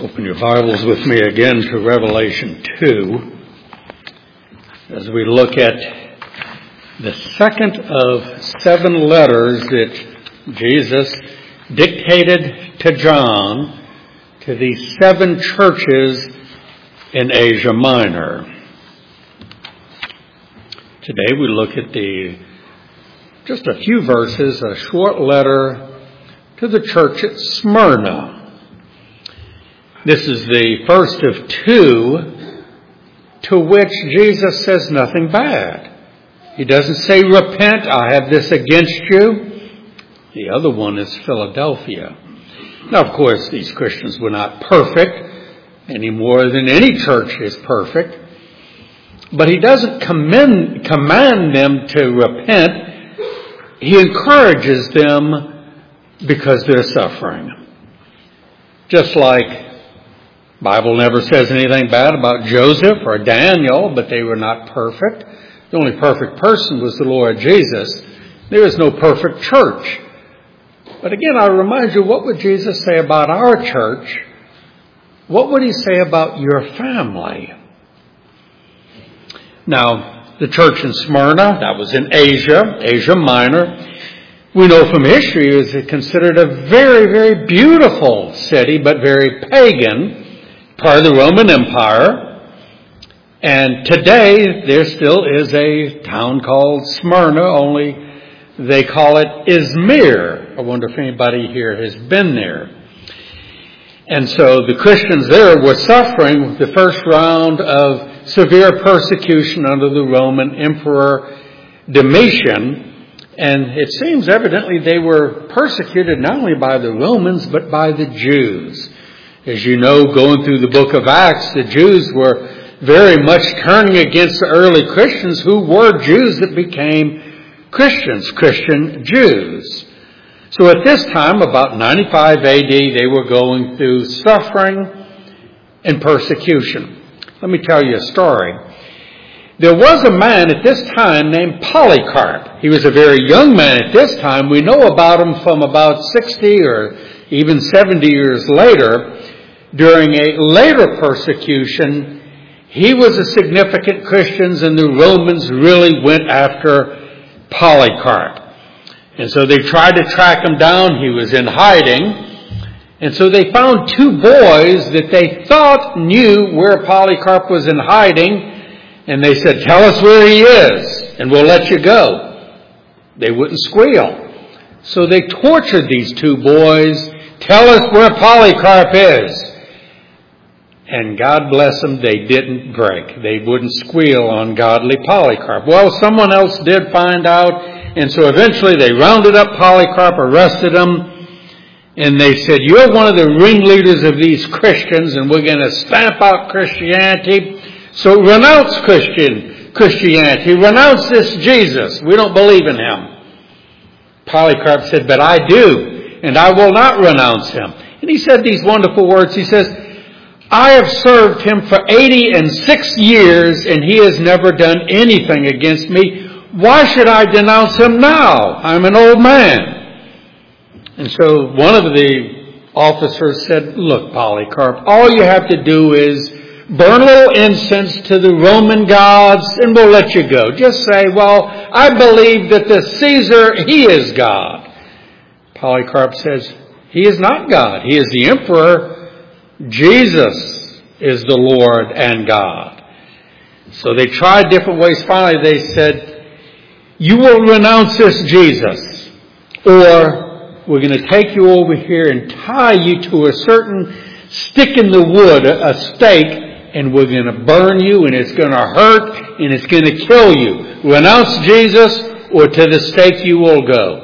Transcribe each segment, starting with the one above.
Open your Bibles with me again to Revelation 2 as we look at the second of 7 letters that Jesus dictated to John to these 7 churches in Asia Minor. Today we look at just a few verses, a short letter to the church at Smyrna. This is the first of 2 to which Jesus says nothing bad. He doesn't say, repent, I have this against you. The other one is Philadelphia. Now, of course, these Christians were not perfect any more than any church is perfect. But he doesn't command them to repent. He encourages them because they're suffering. Just like the Bible never says anything bad about Joseph or Daniel, but they were not perfect. The only perfect person was the Lord Jesus. There is no perfect church. But again, I remind you, what would Jesus say about our church? What would he say about your family? Now, the church in Smyrna, that was in Asia Minor. We know from history it was considered a very, very beautiful city, but very pagan, part of the Roman Empire. And today, there still is a town called Smyrna, only they call it Izmir. I wonder if anybody here has been there. And so the Christians there were suffering with the first round of severe persecution under the Roman Emperor Domitian. And it seems evidently they were persecuted not only by the Romans, but by the Jews. As you know, going through the book of Acts, the Jews were very much turning against the early Christians who were Jews that became Christians, Christian Jews. So at this time, about 95 AD, they were going through suffering and persecution. Let me tell you a story. There was a man at this time named Polycarp. He was a very young man at this time. We know about him from about 60 or even 70 years later. During a later persecution, he was a significant Christian, and the Romans really went after Polycarp. And so they tried to track him down. He was in hiding. And so they found 2 boys that they thought knew where Polycarp was in hiding. And they said, tell us where he is, and we'll let you go. They wouldn't squeal. So they tortured these 2 boys. Tell us where Polycarp is. And God bless them, they didn't break. They wouldn't squeal on godly Polycarp. Well, someone else did find out. And so eventually they rounded up Polycarp, arrested him. And they said, you're one of the ringleaders of these Christians, and we're going to stamp out Christianity. So renounce Christianity. Renounce this Jesus. We don't believe in him. Polycarp said, but I do, and I will not renounce him. And he said these wonderful words. He says, I have served him for 86 years, and he has never done anything against me. Why should I denounce him now? I'm an old man. And so one of the officers said, look, Polycarp, all you have to do is burn a little incense to the Roman gods, and we'll let you go. Just say, well, I believe that the Caesar, he is God. Polycarp says, he is not God. He is the emperor. Jesus is the Lord and God. So they tried different ways. Finally, they said, you will renounce this Jesus, or we're going to take you over here and tie you to a certain stick in the wood, a stake, and we're going to burn you, and it's going to hurt, and it's going to kill you. Renounce Jesus, or to the stake you will go.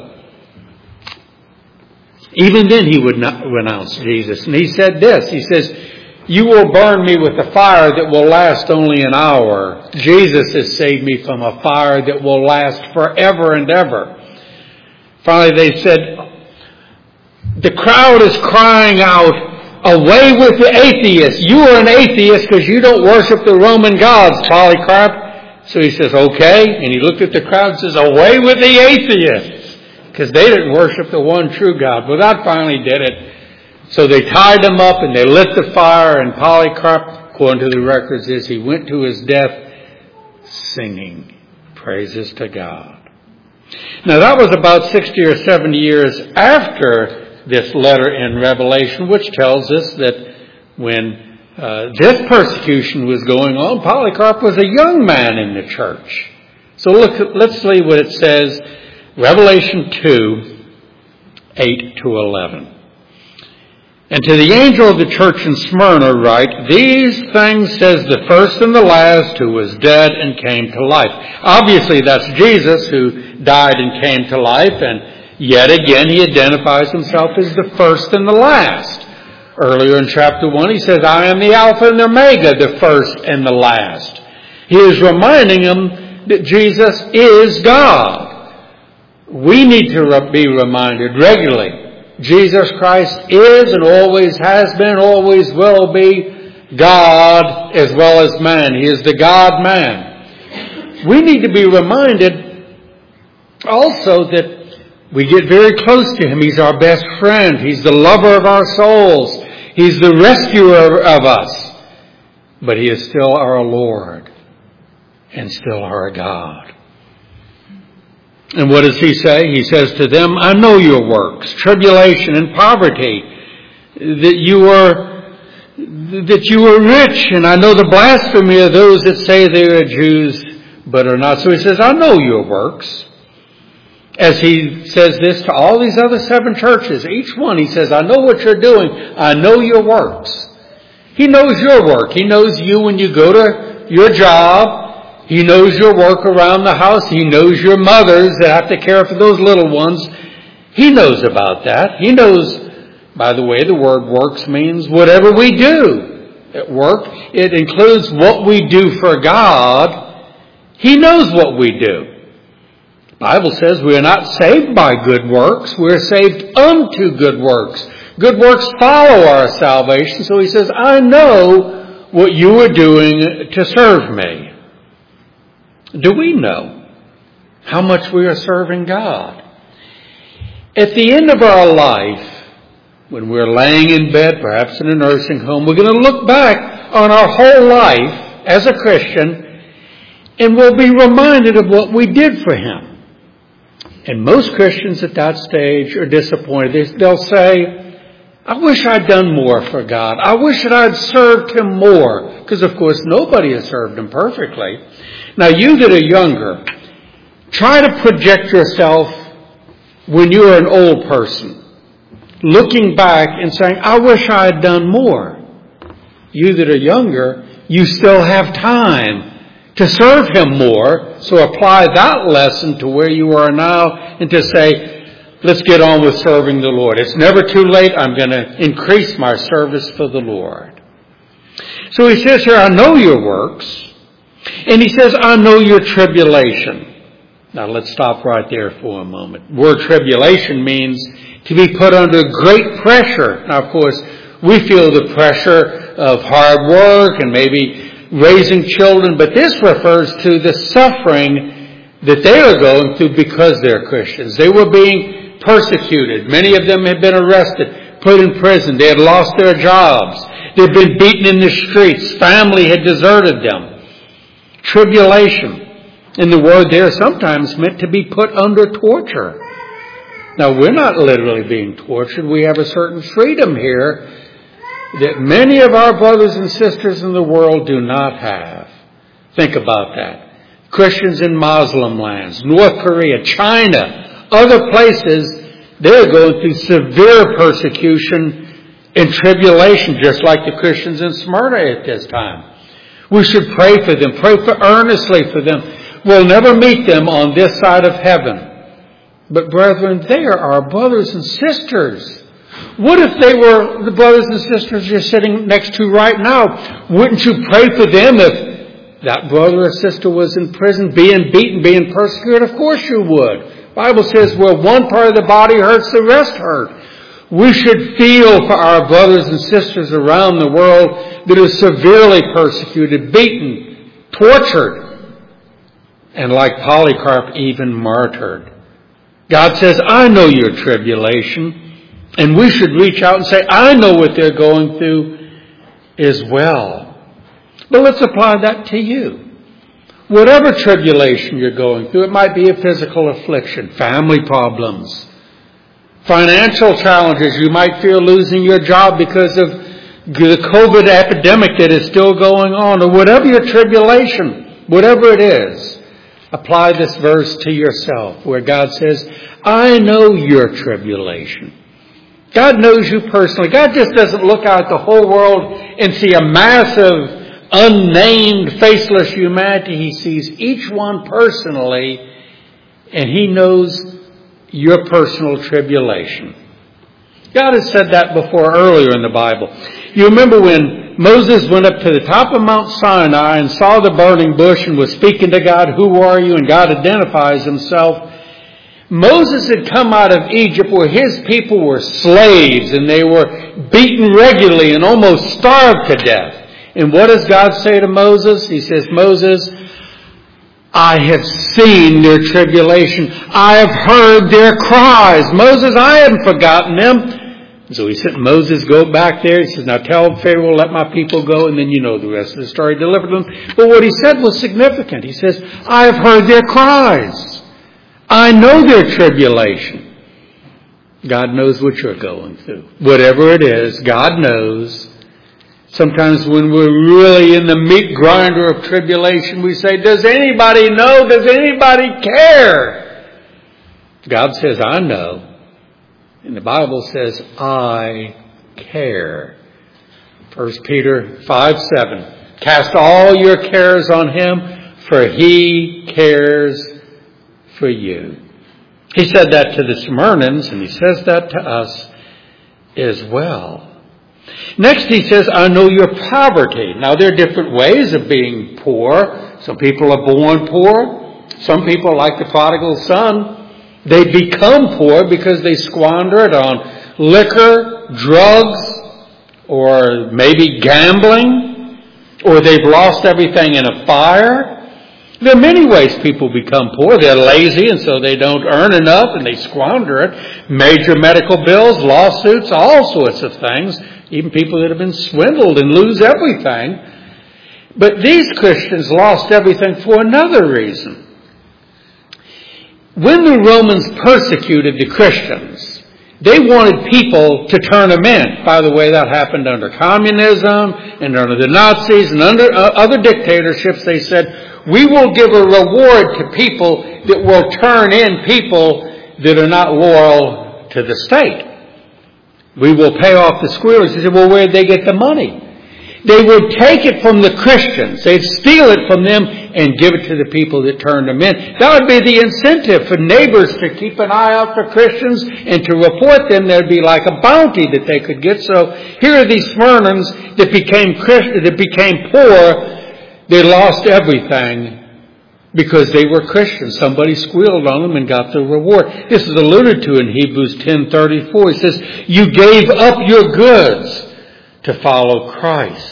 Even then he would not renounce Jesus. And he said this, he says, you will burn me with a fire that will last only an hour. Jesus has saved me from a fire that will last forever and ever. Finally they said, the crowd is crying out, away with the atheists. You are an atheist because you don't worship the Roman gods, Polycarp. So he says, okay. And he looked at the crowd and says, away with the atheists. Because they didn't worship the one true God. Well, that finally did it. So they tied him up and they lit the fire, and Polycarp, according to the records, is he went to his death singing praises to God. Now that was about 60 or 70 years after this letter in Revelation, which tells us that when this persecution was going on, Polycarp was a young man in the church. So let's see what it says, Revelation 2, 8 to 11. And to the angel of the church in Smyrna write, these things says the first and the last who was dead and came to life. Obviously that's Jesus who died and came to life, and yet again he identifies himself as the first and the last. Earlier in chapter 1 he says, I am the Alpha and the Omega, the first and the last. He is reminding them that Jesus is God. We need to be reminded regularly. Jesus Christ is and always has been, always will be God as well as man. He is the God-man. We need to be reminded also that we get very close to Him. He's our best friend. He's the lover of our souls. He's the rescuer of us. But He is still our Lord and still our God. And what does He say? He says to them, I know your works, tribulation and poverty, that you are rich, and I know the blasphemy of those that say they are Jews but are not. So He says, I know your works. As He says this to all these other 7 churches, each one He says, I know what you're doing. I know your works. He knows your work. He knows you when you go to your job. He knows your work around the house. He knows your mothers that have to care for those little ones. He knows about that. He knows, by the way, the word works means whatever we do at work. It includes what we do for God. He knows what we do. The Bible says we are not saved by good works. We are saved unto good works. Good works follow our salvation. So He says, I know what you are doing to serve me. Do we know how much we are serving God? At the end of our life, when we're laying in bed, perhaps in a nursing home, we're going to look back on our whole life as a Christian, and we'll be reminded of what we did for Him. And most Christians at that stage are disappointed. They'll say, I wish I'd done more for God. I wish that I'd served Him more. Because, of course, nobody has served Him perfectly. Now, you that are younger, try to project yourself when you're an old person, looking back and saying, I wish I had done more. You that are younger, you still have time to serve Him more, so apply that lesson to where you are now and to say, let's get on with serving the Lord. It's never too late. I'm going to increase my service for the Lord. So He says here, I know your works. And He says, I know your tribulation. Now let's stop right there for a moment. Word tribulation means to be put under great pressure. Now, of course, we feel the pressure of hard work and maybe raising children, but this refers to the suffering that they are going through because they're Christians. They were being persecuted. Many of them had been arrested, put in prison. They had lost their jobs. They'd been beaten in the streets. Family had deserted them. Tribulation. And the word there sometimes meant to be put under torture. Now, we're not literally being tortured. We have a certain freedom here that many of our brothers and sisters in the world do not have. Think about that. Christians in Muslim lands, North Korea, China, other places, they're going through severe persecution and tribulation, just like the Christians in Smyrna at this time. We should pray for them, pray earnestly for them. We'll never meet them on this side of heaven. But brethren, they are our brothers and sisters. What if they were the brothers and sisters you're sitting next to right now? Wouldn't you pray for them if that brother or sister was in prison, being beaten, being persecuted? Of course you would. The Bible says where one part of the body hurts, the rest hurt. We should feel for our brothers and sisters around the world that are severely persecuted, beaten, tortured, and like Polycarp, even martyred. God says, I know your tribulation. And we should reach out and say, I know what they're going through as well. But let's apply that to you. Whatever tribulation you're going through, it might be a physical affliction, family problems, financial challenges. You might fear losing your job because of the COVID epidemic that is still going on, or whatever your tribulation, whatever it is. Apply this verse to yourself where God says, I know your tribulation. God knows you personally. God just doesn't look out at the whole world and see a massive, unnamed, faceless humanity. He sees each one personally, and He knows your personal tribulation. God has said that before earlier in the Bible. You remember when Moses went up to the top of Mount Sinai and saw the burning bush and was speaking to God, who are you? And God identifies Himself. Moses had come out of Egypt where his people were slaves and they were beaten regularly and almost starved to death. And what does God say to Moses? He says, Moses, I have seen their tribulation. I have heard their cries. Moses, I haven't forgotten them. So he said, Moses, go back there. He says, now tell Pharaoh, let my people go. And then you know the rest of the story. Delivered them. But what he said was significant. He says, I have heard their cries. I know their tribulation. God knows what you're going through. Whatever it is, God knows. Sometimes when we're really in the meat grinder of tribulation, we say, does anybody know? Does anybody care? God says, I know. And the Bible says, I care. 1 Peter 5:7. Cast all your cares on Him, for He cares for you. He said that to the Smyrnans, and He says that to us as well. Next He says, I know your poverty. Now there are different ways of being poor. Some people are born poor. Some people, like the prodigal son, they become poor because they squander it on liquor, drugs, or maybe gambling, or they've lost everything in a fire. There are many ways people become poor. They're lazy and so they don't earn enough and they squander it. Major medical bills, lawsuits, all sorts of things. Even people that have been swindled and lose everything. But these Christians lost everything for another reason. When the Romans persecuted the Christians, they wanted people to turn them in. By the way, that happened under communism and under the Nazis and under other dictatorships. They said, we will give a reward to people that will turn in people that are not loyal to the state. We will pay off the squealers. They said, well, where did they get the money? They would take it from the Christians. They'd steal it from them and give it to the people that turned them in. That would be the incentive for neighbors to keep an eye out for Christians and to report them. There'd be like a bounty that they could get. So here are these Smyrnans that became poor. They lost everything because they were Christians. Somebody squealed on them and got the reward. This is alluded to in Hebrews 10:34. It says, you gave up your goods to follow Christ.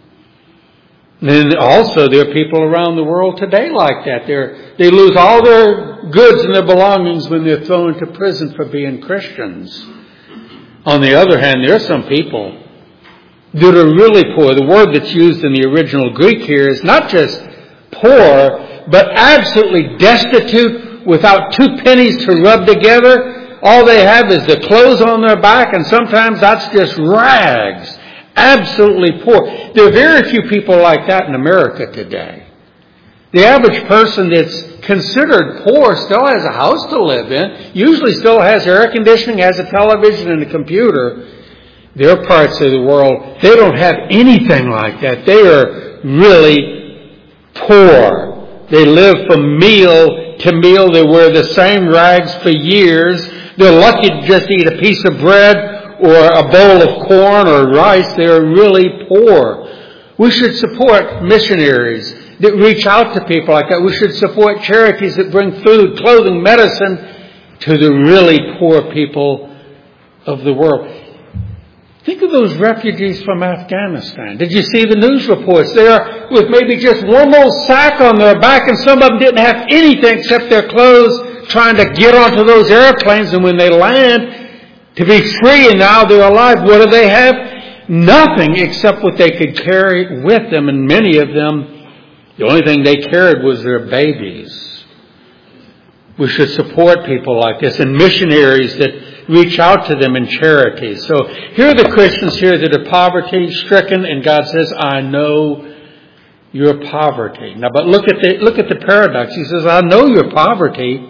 And then also there are people around the world today like that. They lose all their goods and their belongings when they're thrown into prison for being Christians. On the other hand, there are some people that are really poor. The word that's used in the original Greek here is not just poor, but absolutely destitute, without 2 pennies to rub together. All they have is the clothes on their back, and sometimes that's just rags. Absolutely poor. There are very few people like that in America today. The average person that's considered poor still has a house to live in, usually still has air conditioning, has a television and a computer. There are parts of the world, they don't have anything like that. They are really poor. They live from meal to meal. They wear the same rags for years. They're lucky to just eat a piece of bread or a bowl of corn or rice. They are really poor. We should support missionaries that reach out to people like that. We should support charities that bring food, clothing, medicine to the really poor people of the world. Think of those refugees from Afghanistan. Did you see the news reports? They are with maybe just one little sack on their back, and some of them didn't have anything except their clothes, trying to get onto those airplanes. And when they land, to be free, and now they're alive. What do they have? Nothing except what they could carry with them, and many of them, the only thing they carried was their babies. We should support people like this and missionaries that reach out to them in charity. So here are the Christians here that are poverty-stricken, and God says, I know your poverty. Now, but look at the paradox. He says, I know your poverty,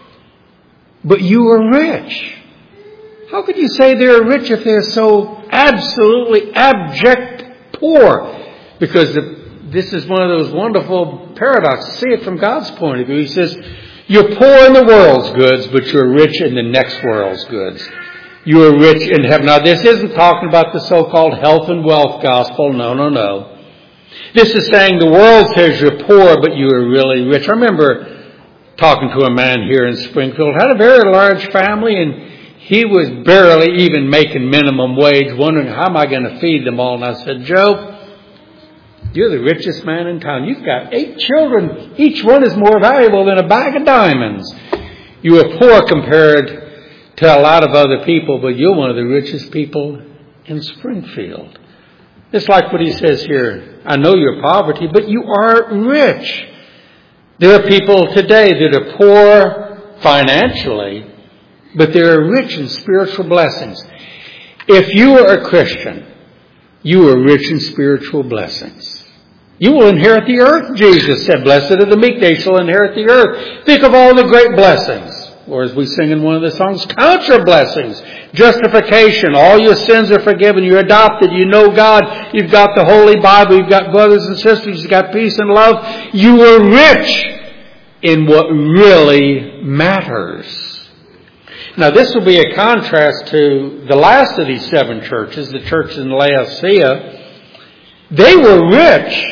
but you are rich. How could you say they're rich if they're so absolutely abject poor? Because this is one of those wonderful paradoxes. See it from God's point of view. He says, you're poor in the world's goods, but you're rich in the next world's goods. You are rich in heaven. Now, this isn't talking about the so-called health and wealth gospel. No. This is saying the world says you're poor, but you are really rich. I remember talking to a man here in Springfield, had a very large family, and he was barely even making minimum wage, wondering, how am I going to feed them all? And I said, Joe, you're the richest man in town. You've got 8 children. Each one is more valuable than a bag of diamonds. You are poor compared to a lot of other people, but you're one of the richest people in Springfield. It's like what he says here. I know your poverty, but you are rich. There are people today that are poor financially, but they are rich in spiritual blessings. If you are a Christian, you are rich in spiritual blessings. You will inherit the earth, Jesus said. Blessed are the meek, they shall inherit the earth. Think of all the great blessings. Or as we sing in one of the songs, count your blessings. Justification, all your sins are forgiven. You're adopted, you know God. You've got the Holy Bible, you've got brothers and sisters, you've got peace and love. You are rich in what really matters. Now, this will be a contrast to the last of these 7 churches, the church in Laodicea. They were rich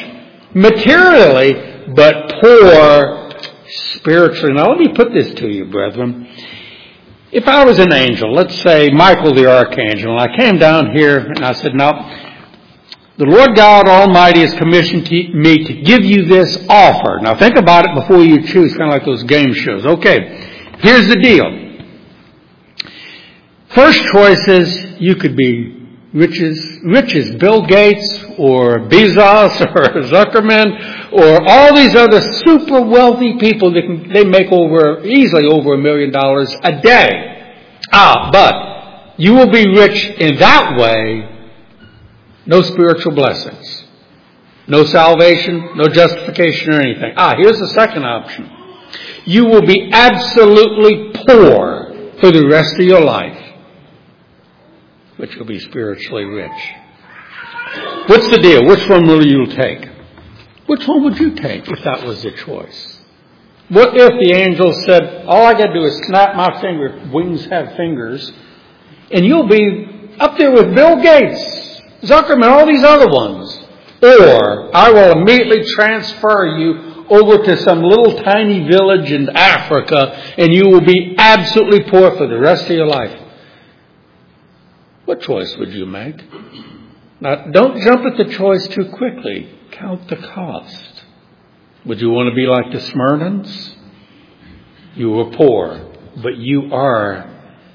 materially, but poor spiritually. Now, let me put this to you, brethren. If I was an angel, let's say Michael the Archangel, and I came down here and I said, now, the Lord God Almighty has commissioned me to give you this offer. Now, think about it before you choose, kind of like those game shows. Okay, here's the deal. First choice is you could be rich as Bill Gates or Bezos or Zuckerman or all these other super wealthy people that they make easily over $1 million a day. But you will be rich in that way. No spiritual blessings. No salvation, no justification or anything. Here's the second option. You will be absolutely poor for the rest of your life, but you'll be spiritually rich. What's the deal? Which one will you take? Which one would you take if that was the choice? What if the angel said, all I got to do is snap my finger, wings have fingers, and you'll be up there with Bill Gates, Zuckerman, all these other ones. Or I will immediately transfer you over to some little tiny village in Africa, and you will be absolutely poor for the rest of your life. What choice would you make? Now, don't jump at the choice too quickly. Count the cost. Would you want to be like the Smyrnans? You were poor, but you are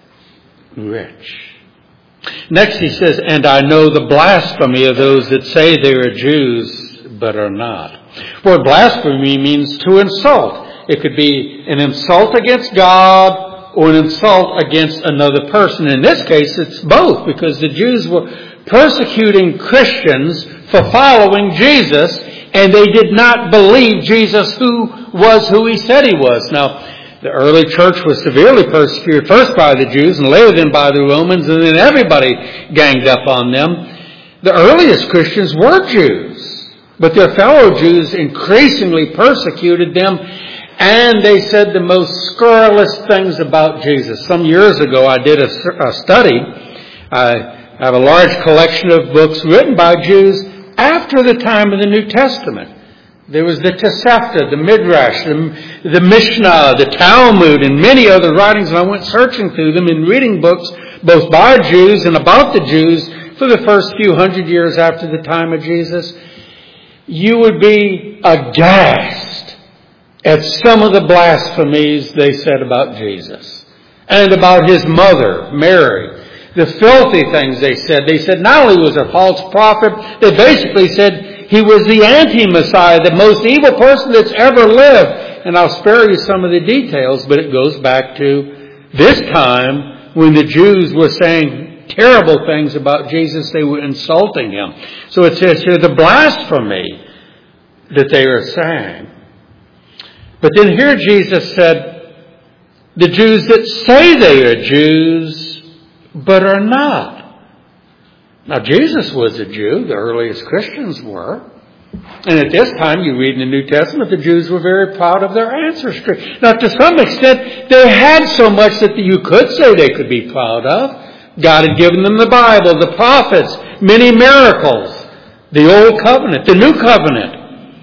rich. Next he says, and I know the blasphemy of those that say they are Jews, but are not. Word blasphemy means to insult. It could be an insult against God, or an insult against another person. In this case, it's both, because the Jews were persecuting Christians for following Jesus, and they did not believe Jesus was who he said he was. Now, the early church was severely persecuted, first by the Jews, and later then by the Romans, and then everybody ganged up on them. The earliest Christians were Jews, but their fellow Jews increasingly persecuted them, and they said the most scurrilous things about Jesus. Some years ago, I did a study. I have a large collection of books written by Jews after the time of the New Testament. There was the Tosefta, the Midrash, the Mishnah, the Talmud, and many other writings. And I went searching through them and reading books both by Jews and about the Jews for the first few hundred years after the time of Jesus. You would be aghast at some of the blasphemies they said about Jesus and about his mother, Mary. the filthy things they said. They said not only was a false prophet, they basically said he was the anti-Messiah, the most evil person that's ever lived. And I'll spare you some of the details, but it goes back to this time when the Jews were saying terrible things about Jesus. They were insulting him. So it says here the blasphemy that they were saying. But then here Jesus said, the Jews that say they are Jews, but are not. Now Jesus was a Jew, the earliest Christians were. And at this time, you read in the New Testament, the Jews were very proud of their ancestry. Now to some extent, they had so much that you could say they could be proud of. God had given them the Bible, the prophets, many miracles, the Old Covenant, the New Covenant.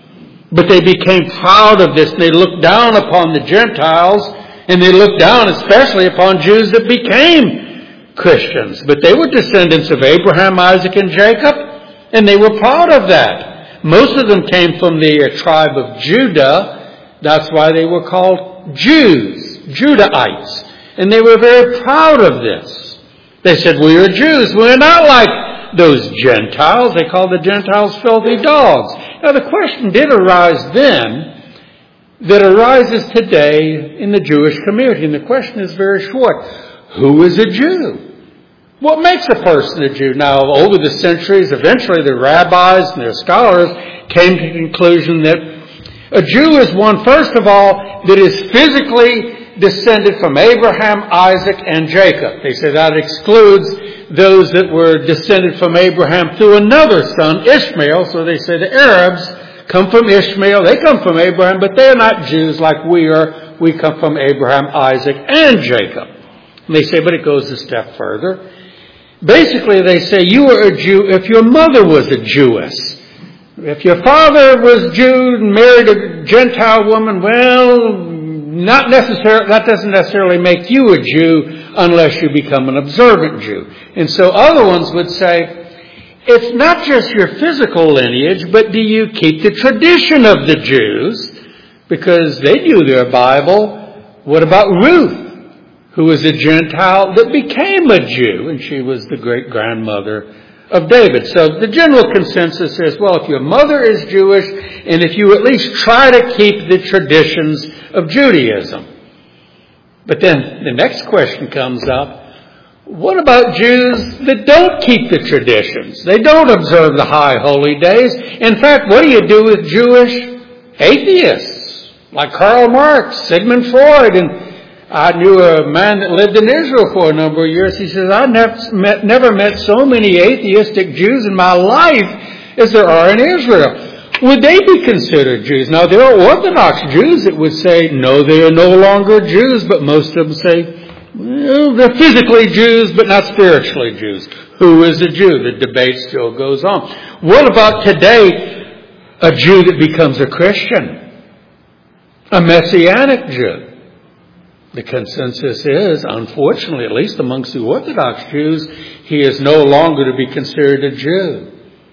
But they became proud of this, and they looked down upon the Gentiles, and they looked down especially upon Jews that became Christians. But they were descendants of Abraham, Isaac, and Jacob, and they were proud of that. Most of them came from the tribe of Judah. That's why they were called Jews, Judahites. And they were very proud of this. They said, we are Jews. We're not like those Gentiles. They called the Gentiles filthy dogs. Now the question did arise then that arises today in the Jewish community. And the question is very short. Who is a Jew? What makes a person a Jew? Now, over the centuries, eventually the rabbis and their scholars came to the conclusion that a Jew is one, first of all, that is physically descended from Abraham, Isaac, and Jacob. They say that excludes those that were descended from Abraham through another son, Ishmael. So they say the Arabs come from Ishmael. They come from Abraham, but they're not Jews like we are. We come from Abraham, Isaac, and Jacob. And they say, but it goes a step further. Basically, they say you are a Jew if your mother was a Jewess. If your father was Jew and married a Gentile woman, well, not necessarily, that doesn't necessarily make you a Jew unless you become an observant Jew. And so other ones would say, it's not just your physical lineage, but do you keep the tradition of the Jews? Because they knew their Bible. What about Ruth, who was a Gentile that became a Jew, and she was the great-grandmother of David. So the general consensus is, well, if your mother is Jewish, and if you at least try to keep the traditions of Judaism. But then the next question comes up, what about Jews that don't keep the traditions? They don't observe the high holy days. In fact, what do you do with Jewish atheists like Karl Marx, Sigmund Freud, and I knew a man that lived in Israel for a number of years. He says, I've never met so many atheistic Jews in my life as there are in Israel. Would they be considered Jews? Now, there are Orthodox Jews that would say, no, they are no longer Jews, but most of them say, well, they're physically Jews, but not spiritually Jews. Who is a Jew? The debate still goes on. What about today, a Jew that becomes a Christian? A Messianic Jew? The consensus is, unfortunately, at least amongst the Orthodox Jews, he is no longer to be considered a Jew.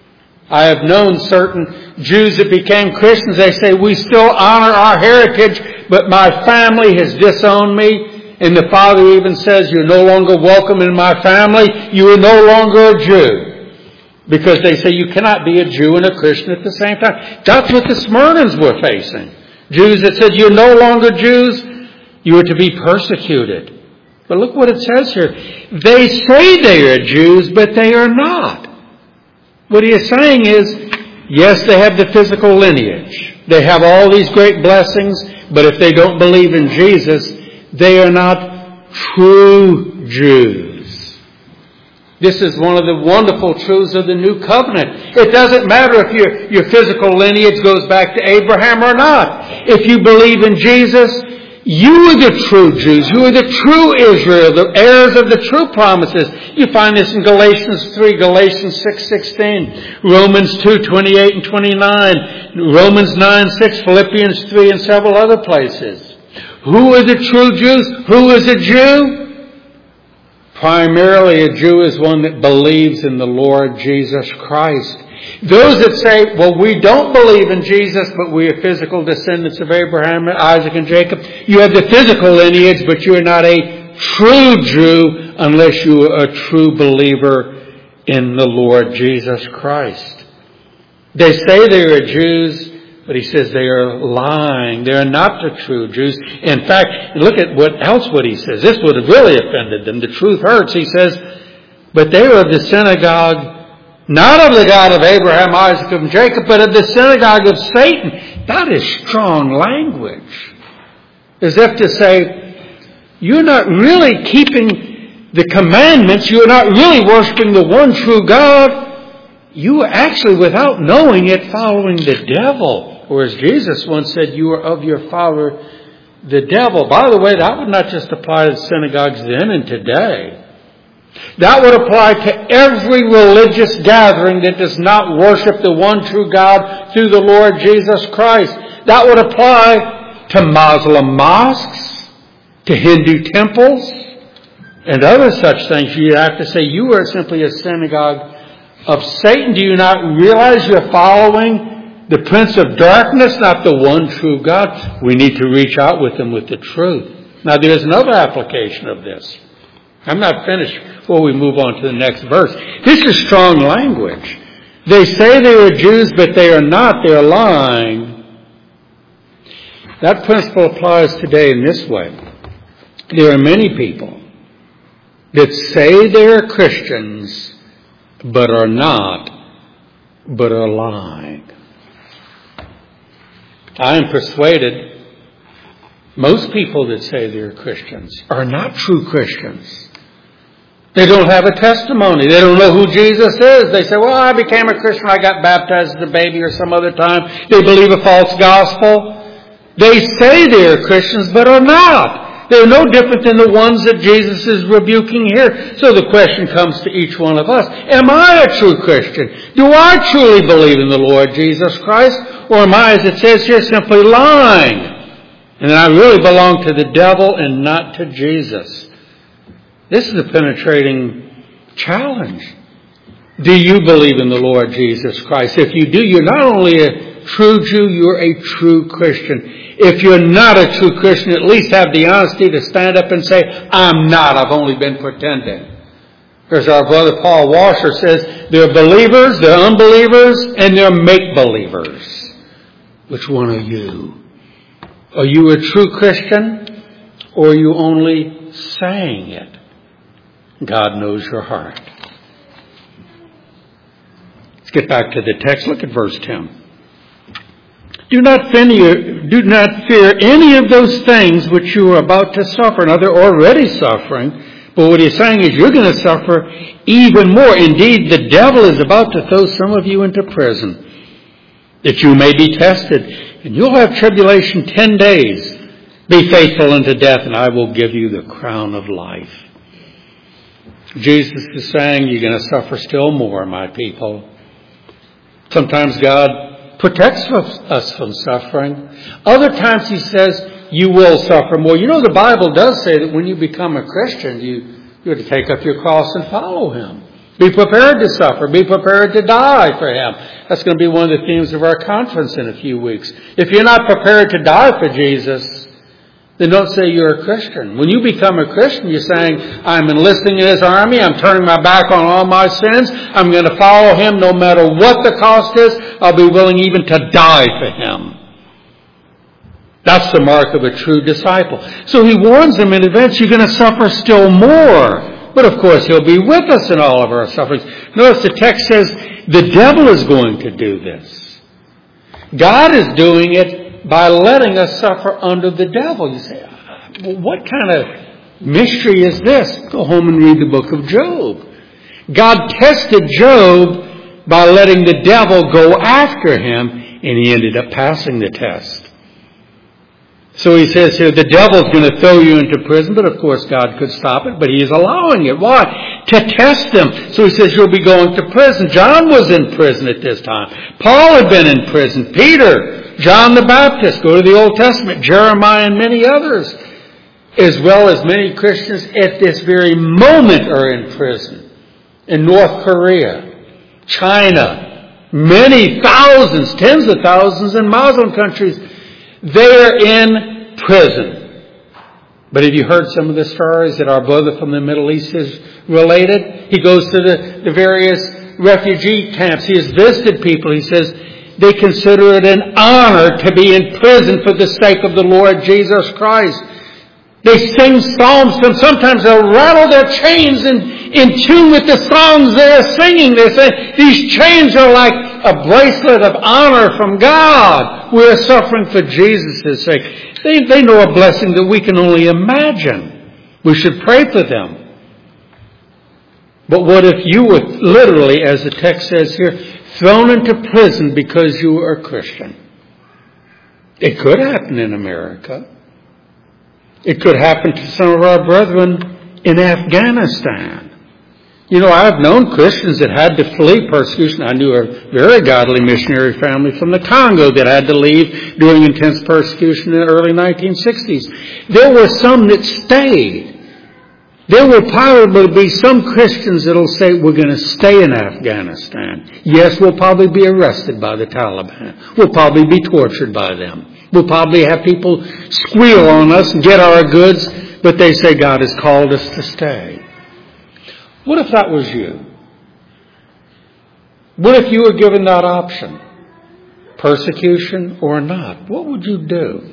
I have known certain Jews that became Christians. They say, we still honor our heritage, but my family has disowned me. And the father even says, you're no longer welcome in my family. You are no longer a Jew. Because they say you cannot be a Jew and a Christian at the same time. That's what the Smyrnans were facing. Jews that said, you're no longer Jews. You are to be persecuted. But look what it says here. They say they are Jews, but they are not. What he is saying is, yes, they have the physical lineage. They have all these great blessings, but if they don't believe in Jesus, they are not true Jews. This is one of the wonderful truths of the New Covenant. It doesn't matter if your physical lineage goes back to Abraham or not. If you believe in Jesus, you are the true Jews. You are the true Israel, the heirs of the true promises. You find this in Galatians 3, Galatians 6:16, Romans 2:28 and 29, Romans 9:6, Philippians 3, and several other places. Who are the true Jews? Who is a Jew? Primarily, a Jew is one that believes in the Lord Jesus Christ. Those that say, well, we don't believe in Jesus, but we are physical descendants of Abraham, Isaac, and Jacob. You have the physical lineage, but you are not a true Jew unless you are a true believer in the Lord Jesus Christ. They say they are Jews, but he says they are lying. They are not the true Jews. In fact, look at what he says. This would have really offended them. The truth hurts. He says, but they are of the synagogue, not of the God of Abraham, Isaac, and Jacob, but of the synagogue of Satan. That is strong language. As if to say, you're not really keeping the commandments. You're not really worshiping the one true God. You are actually, without knowing it, following the devil. Or as Jesus once said, you are of your father, the devil. By the way, that would not just apply to synagogues then and today. That would apply to every religious gathering that does not worship the one true God through the Lord Jesus Christ. That would apply to Muslim mosques, to Hindu temples, and other such things. You have to say you are simply a synagogue of Satan. Do you not realize you're following the prince of darkness, not the one true God? We need to reach out with him with the truth. Now, there's another application of this. I'm not finished before we move on to the next verse. This is strong language. They say they are Jews, but they are not. They are lying. That principle applies today in this way. There are many people that say they are Christians, but are not, but are lying. I am persuaded most people that say they're Christians are not true Christians. They don't have a testimony. They don't know who Jesus is. They say, well, I became a Christian. I got baptized as a baby or some other time. They believe a false gospel. They say they're Christians, but are not. They're no different than the ones that Jesus is rebuking here. So the question comes to each one of us. Am I a true Christian? Do I truly believe in the Lord Jesus Christ? Or am I, as it says here, simply lying? And I really belong to the devil and not to Jesus. This is a penetrating challenge. Do you believe in the Lord Jesus Christ? If you do, you're not only a true Jew, you're a true Christian. If you're not a true Christian, at least have the honesty to stand up and say, I'm not, I've only been pretending. As our brother Paul Washer says, there are believers, there are unbelievers, and there are make-believers. Which one are you? Are you a true Christian, or are you only saying it? God knows your heart. Let's get back to the text. Look at verse 10. Do not fear any of those things which you are about to suffer. Now, they're already suffering, but what he's saying is you're going to suffer even more. Indeed, the devil is about to throw some of you into prison, that you may be tested. And you'll have tribulation 10 days. Be faithful unto death, and I will give you the crown of life. Jesus is saying you're going to suffer still more, my people. Sometimes God protects us from suffering. Other times he says you will suffer more. You know, the Bible does say that when you become a Christian, you have to take up your cross and follow him. Be prepared to suffer. Be prepared to die for him. That's going to be one of the themes of our conference in a few weeks. If you're not prepared to die for Jesus, then don't say you're a Christian. When you become a Christian, you're saying, I'm enlisting in his army. I'm turning my back on all my sins. I'm going to follow him no matter what the cost is. I'll be willing even to die for him. That's the mark of a true disciple. So he warns them in advance, you're going to suffer still more. But of course, he'll be with us in all of our sufferings. Notice the text says the devil is going to do this. God is doing it by letting us suffer under the devil. You say, well, what kind of mystery is this? Go home and read the book of Job. God tested Job by letting the devil go after him, and he ended up passing the test. So he says here, the devil's going to throw you into prison, but of course God could stop it, but he is allowing it. Why? To test them. So he says you'll be going to prison. John was in prison at this time. Paul had been in prison. Peter, John the Baptist, go to the Old Testament, Jeremiah and many others, as well as many Christians at this very moment are in prison. In North Korea, China, many thousands, tens of thousands in Muslim countries, they are in prison. But have you heard some of the stories that our brother from the Middle East has related? He goes to the various refugee camps. He has visited people. He says they consider it an honor to be in prison for the sake of the Lord Jesus Christ. They sing psalms to him. Sometimes they'll rattle their chains in tune with the songs they're singing. They say these chains are like a bracelet of honor from God. We're suffering for Jesus' sake. They know a blessing that we can only imagine. We should pray for them. But what if you were literally, as the text says here, thrown into prison because you were a Christian? It could happen in America. It could happen to some of our brethren in Afghanistan. You know, I've known Christians that had to flee persecution. I knew a very godly missionary family from the Congo that had to leave during intense persecution in the early 1960s. There were some that stayed. There will probably be some Christians that will say, we're going to stay in Afghanistan. Yes, we'll probably be arrested by the Taliban. We'll probably be tortured by them. We'll probably have people squeal on us and get our goods, but they say God has called us to stay. What if that was you? What if you were given that option? Persecution or not? What would you do?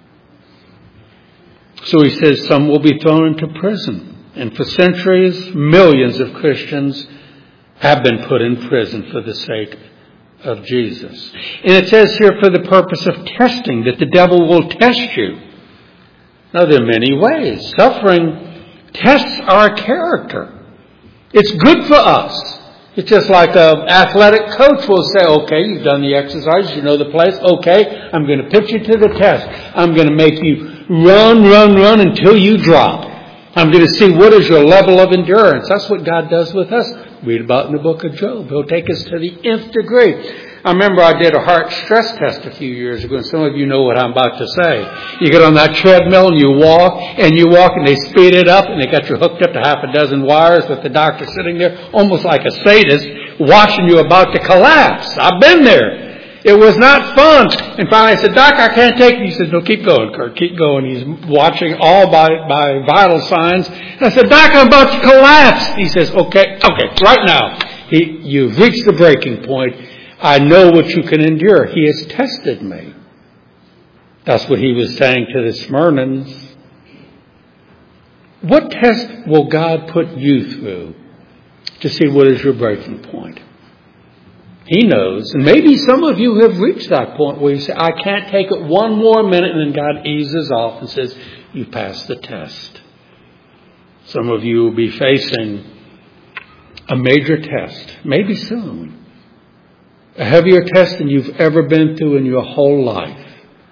So he says some will be thrown into prison. And for centuries, millions of Christians have been put in prison for the sake of Jesus. And it says here for the purpose of testing, that the devil will test you. Now there are many ways. Suffering tests our character. It's good for us. It's just like an athletic coach will say, okay, you've done the exercise, you know the place. Okay, I'm going to put you to the test. I'm going to make you run until you drop. I'm going to see what is your level of endurance. That's what God does with us. Read about in the book of Job. He'll take us to the nth degree. I remember I did a heart stress test a few years ago, and some of you know what I'm about to say. You get on that treadmill and you walk, and they speed it up, and they got you hooked up to half a dozen wires with the doctor sitting there, almost like a sadist, watching you about to collapse. I've been there. It was not fun. And finally I said, Doc, I can't take it. He said, no, keep going, Kurt, keep going. He's watching all by vital signs. And I said, Doc, I'm about to collapse. He says, okay, right now. You've reached the breaking point. I know what you can endure. He has tested me. That's what he was saying to the Smyrnans. What test will God put you through to see what is your breaking point? He knows. And maybe some of you have reached that point where you say, I can't take it one more minute. And then God eases off and says, you passed the test. Some of you will be facing a major test, maybe soon. A heavier test than you've ever been through in your whole life.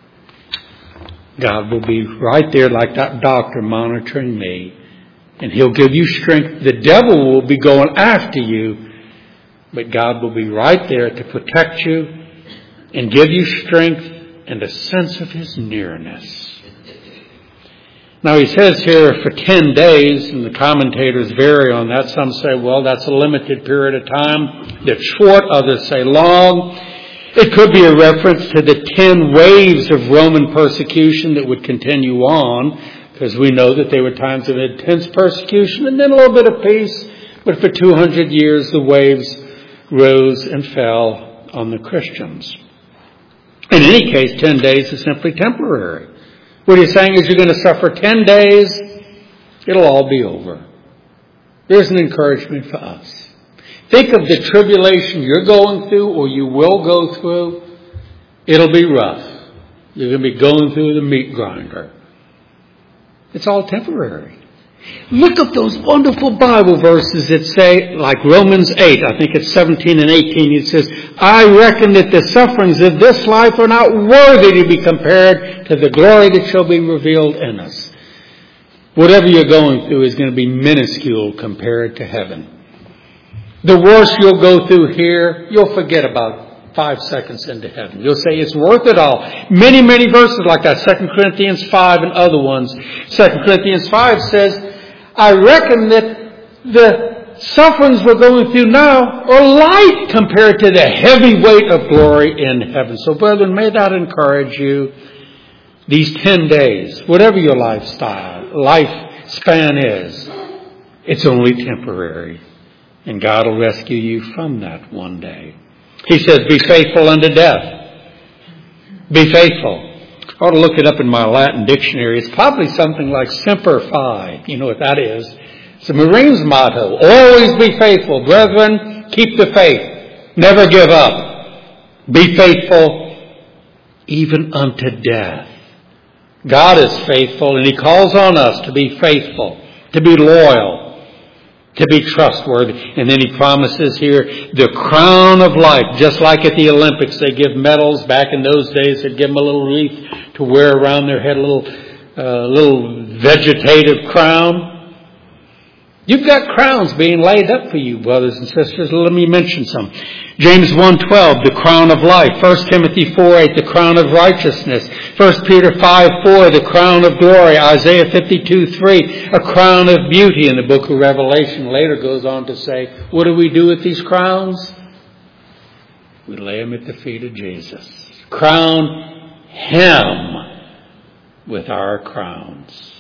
God will be right there like that doctor monitoring me. And He'll give you strength. The devil will be going after you. But God will be right there to protect you and give you strength and a sense of His nearness. Now he says here for 10 days, and the commentators vary on that. Some say, well, that's a limited period of time. That's short. Others say long. It could be a reference to the 10 waves of Roman persecution that would continue on, because we know that there were times of intense persecution and then a little bit of peace. But for 200 years, the waves rose and fell on the Christians. In any case, 10 days is simply temporary. What he's saying is you're going to suffer 10 days, it'll all be over. There's an encouragement for us. Think of the tribulation you're going through or you will go through. It'll be rough. You're going to be going through the meat grinder. It's all temporary. Look at those wonderful Bible verses that say, like Romans 8, I think it's 17 and 18, it says, I reckon that the sufferings of this life are not worthy to be compared to the glory that shall be revealed in us. Whatever you're going through is going to be minuscule compared to heaven. The worst you'll go through here, you'll forget about 5 seconds into heaven. You'll say it's worth it all. Many, many verses like that. 2 Corinthians 5 and other ones. 2 Corinthians 5 says, I reckon that the sufferings we're going through now are light compared to the heavy weight of glory in heaven. So brethren, may that encourage you. these 10 days, whatever your lifespan is, it's only temporary. And God will rescue you from that one day. He says, be faithful unto death. Be faithful. I ought to look it up in my Latin dictionary. It's probably something like Semper Fi. You know what that is. It's a Marine's motto. Always be faithful. Brethren, keep the faith. Never give up. Be faithful even unto death. God is faithful, and He calls on us to be faithful, to be loyal, to be trustworthy. And then He promises here the crown of life. Just like at the Olympics, they give medals. Back in those days, they'd give them a little wreath to wear around their head, a little vegetative crown. You've got crowns being laid up for you, brothers and sisters. Let me mention some. James 1:12, the crown of life. 1 Timothy 4:8, the crown of righteousness. 1 Peter 5:4, the crown of glory. Isaiah 52:3, a crown of beauty. In the book of Revelation later goes on to say, what do we do with these crowns? We lay them at the feet of Jesus. Crown Him with our crowns.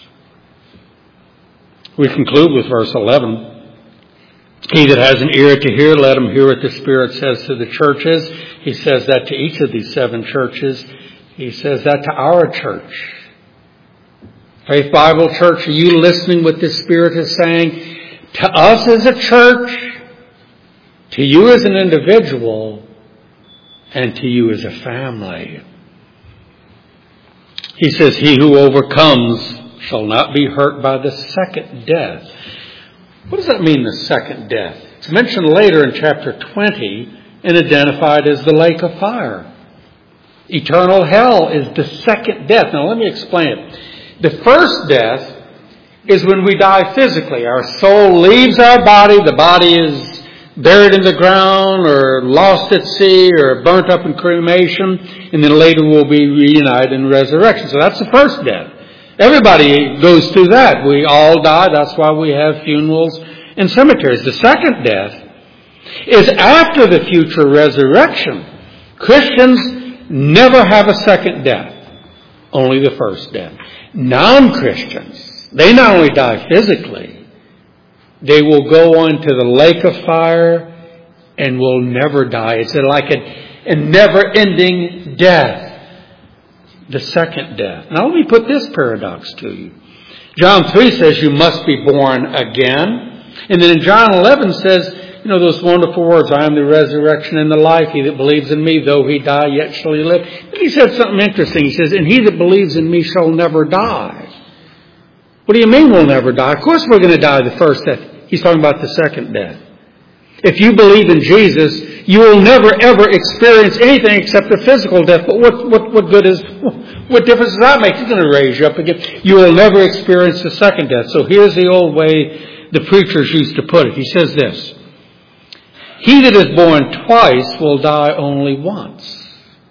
We conclude with verse 11. He that has an ear to hear, let him hear what the Spirit says to the churches. He says that to each of these 7 churches. He says that to our church. Faith Bible Church, are you listening what the Spirit is saying? To us as a church, to you as an individual, and to you as a family. He says, he who overcomes shall not be hurt by the second death. What does that mean, the second death? It's mentioned later in chapter 20 and identified as the lake of fire. Eternal hell is the second death. Now let me explain it. The first death is when we die physically. Our soul leaves our body. The body is buried in the ground or lost at sea or burnt up in cremation. And then later we'll be reunited in resurrection. So that's the first death. Everybody goes through that. We all die. That's why we have funerals and cemeteries. The second death is after the future resurrection. Christians never have a second death. Only the first death. Non-Christians, they not only die physically, they will go on to the lake of fire and will never die. It's like a never-ending death. The second death. Now let me put this paradox to you. John 3 says you must be born again. And then in John 11 says, you know, those wonderful words, I am the resurrection and the life. He that believes in me, though he die, yet shall he live. And he said something interesting. He says, and he that believes in me shall never die. What do you mean we'll never die? Of course we're going to die the first death. He's talking about the second death. If you believe in Jesus, you will never ever experience anything except a physical death. But what good is, what difference does that make? He's going to raise you up again. You will never experience the second death. So here's the old way the preachers used to put it. He says this, he that is born twice will die only once.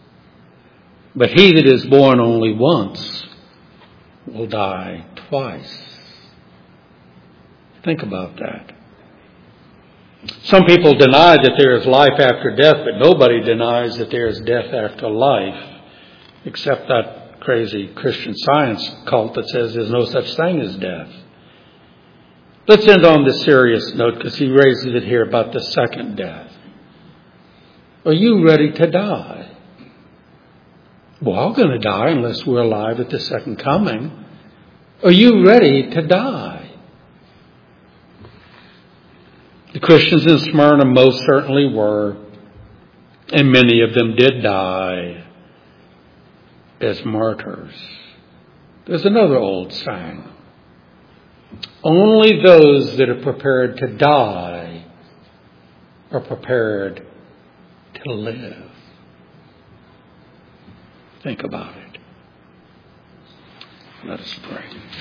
But he that is born only once will die twice. Think about that. Some people deny that there is life after death, but nobody denies that there is death after life, except that crazy Christian Science cult that says there's no such thing as death. Let's end on this serious note, because he raises it here about the second death. Are you ready to die? We're all going to die unless we're alive at the second coming. Are you ready to die? The Christians in Smyrna most certainly were, and many of them did die as martyrs. There's another old saying. Only those that are prepared to die are prepared to live. Think about it. Let us pray.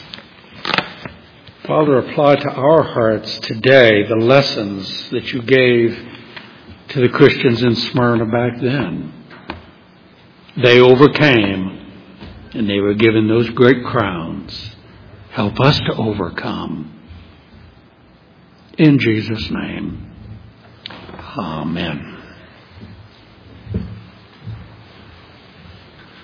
Father, apply to our hearts today the lessons that you gave to the Christians in Smyrna back then. They overcame, and they were given those great crowns. Help us to overcome. In Jesus' name, amen.